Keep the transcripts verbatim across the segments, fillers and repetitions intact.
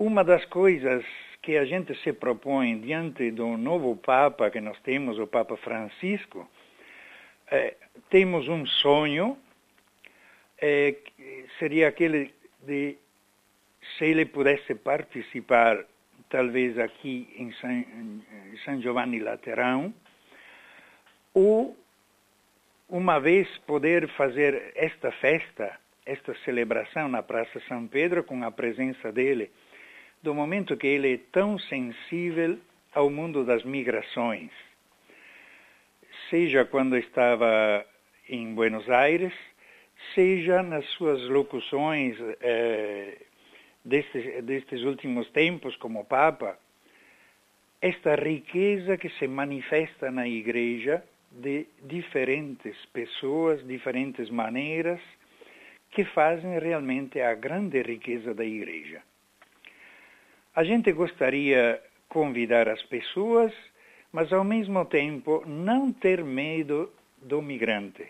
Uma das coisas que a gente se propõe diante do novo Papa que nós temos, o Papa Francisco, é, temos um sonho, é, seria aquele de, se ele pudesse participar, talvez aqui em San, San Giovanni Laterão, ou uma vez poder fazer esta festa, esta celebração na Praça São Pedro, com a presença dele, do momento que ele é tão sensível ao mundo das migrações. Seja quando estava em Buenos Aires, seja nas suas locuções eh, destes, destes últimos tempos como Papa, esta riqueza que se manifesta na Igreja de diferentes pessoas, diferentes maneiras, que fazem realmente a grande riqueza da Igreja. A gente gostaria de convidar as pessoas, mas ao mesmo tempo não ter medo do migrante.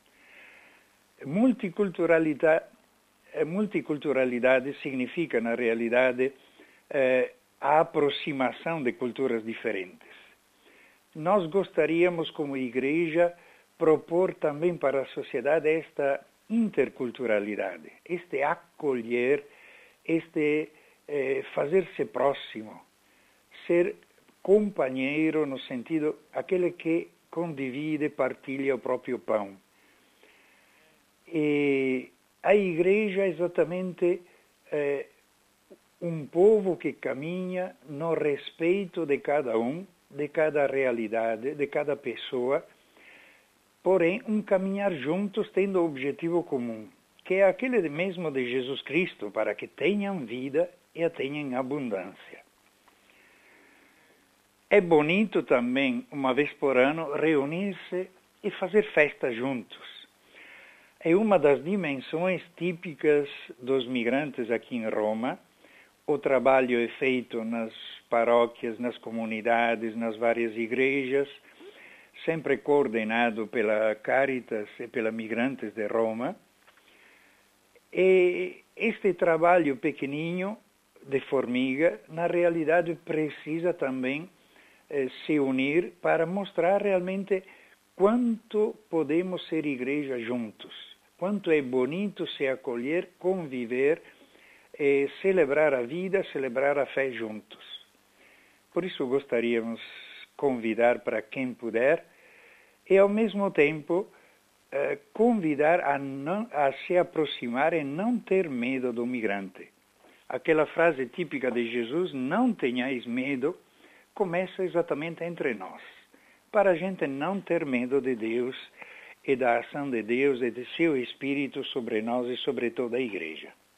Multiculturalidade, multiculturalidade significa, na realidade, eh, a aproximação de culturas diferentes. Nós gostaríamos, como Igreja, propor também para a sociedade esta interculturalidade, este acolher, este eh, fazer-se próximo, ser companheiro no sentido, aquele que condivide, partilha o próprio pão. E a Igreja é exatamente eh, um povo que caminha no respeito de cada um, de cada realidade, de cada pessoa, porém um caminhar juntos tendo o objetivo comum, que é aquele mesmo de Jesus Cristo, para que tenham vida e a tenham em abundância. É bonito também, uma vez por ano, reunir-se e fazer festa juntos. É uma das dimensões típicas dos migrantes aqui em Roma. O trabalho é feito nas paróquias, nas comunidades, nas várias igrejas, sempre coordenado pela Caritas e pela Migrantes de Roma. E este trabalho pequenininho de formiga, na realidade, precisa também eh, se unir para mostrar realmente quanto podemos ser igreja juntos, quanto é bonito se acolher, conviver, e celebrar a vida, celebrar a fé juntos. Por isso gostaríamos convidar para quem puder e, ao mesmo tempo, eh, convidar a, não, a se aproximar e não ter medo do migrante. Aquela frase típica de Jesus, não tenhais medo, começa exatamente entre nós, para a gente não ter medo de Deus e da ação de Deus e de seu Espírito sobre nós e sobre toda a Igreja.